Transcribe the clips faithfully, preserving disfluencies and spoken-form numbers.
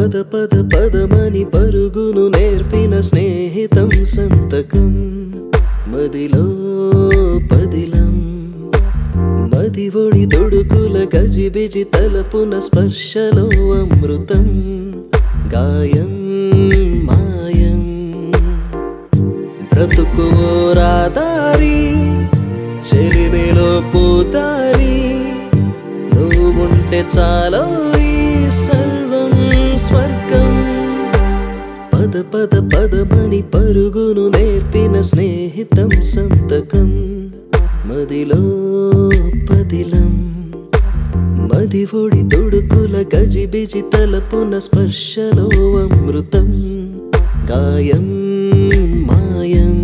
పద పద పదమని పరుగును నేర్పిన స్నేహితం సంతకం మదిలో పదిలం మది ఒడి తొడుకుల గజిబిజి తలపున స్పర్శలో అమృతం గాయం మాయం బ్రతుకువో రాదారి చెలిమిలో పూతారి నువ్వుంటే చాలో ఈ సర్వం స్వర్గం పద పద పదమని పరుగును నేర్పిన స్నేహితం సంతకం మదిలో పదిలం మది ఒడి తొడుకుల గజిబిజి తలపున స్పర్శలో అమృతం గాయం మాయం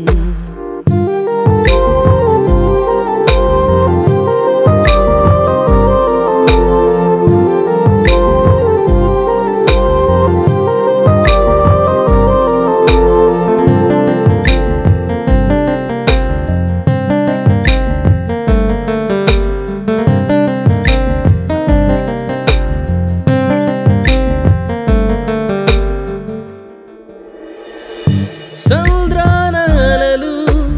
సంద్రానాలలు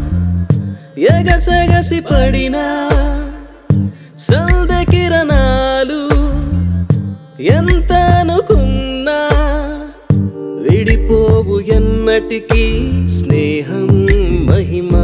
ఎగసెగసి పడినా సంద కిరణాలు ఎంత అనుకున్నా విడిపోవు ఎన్నటికీ స్నేహం మహిమా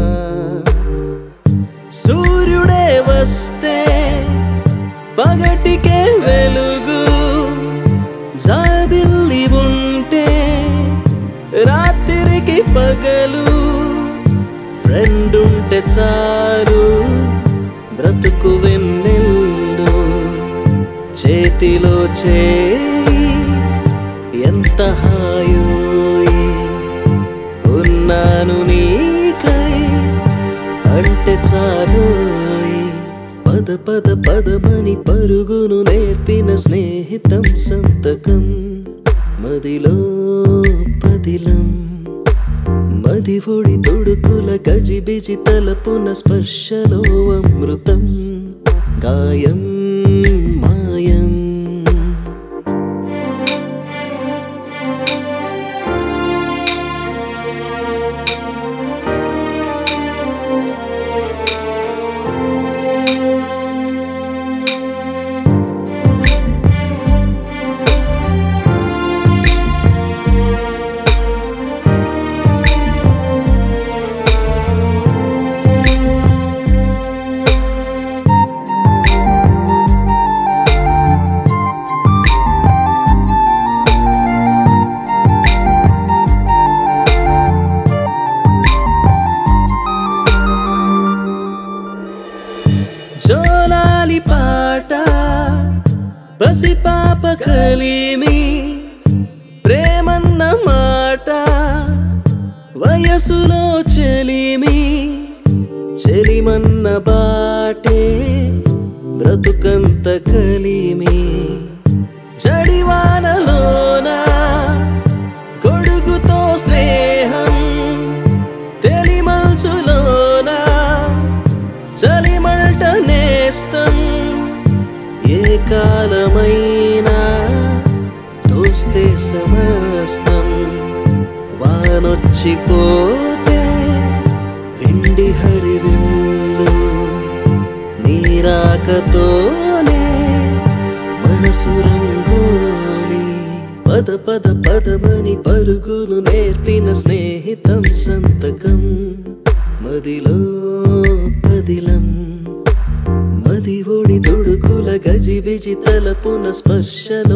సూర్యుడే వస్తే పగటికే వెలుగు జాబిల్లి ఉంటే రాత్రికి పగలు ఫ్రెండ్ ఉంటే చాలు బ్రతుకు వెన్నెల్లు చేతిలో చేయి ఎంత హాయోయి ఉన్నాను నీకై అంటే చాలోయి పద పద పదమని పరుగును నేర్పిన స్నేహితం సంతకం మదిలో పదిలం మది ఒడి తొడుకుల గజిబిజి తలపున స్పర్శలో అమృతం గాయం మాయం జోలాలి పాట బసి పాప కలిమి ప్రేమన్న మాట వయసులో చెలిమి చెలిమన్న బాటే బ్రతుకంత కలిమి జడివానలోన గొడుగుతో స్నేహం తెలిమల్చులోన చలిమంట నేస్తం ఏ కాలమైనా దోస్తే సమస్తం వానొచ్చిపోతే వెండి హరివిల్లు నీరాకతోనే మనసు రంగోలి పద పద పదమని పరుగును నేర్పిన స్నేహితం సంతకం మదిలో పదిలం మది ఒడి తొడుకుల గజిబిజి తలపున స్పర్శలో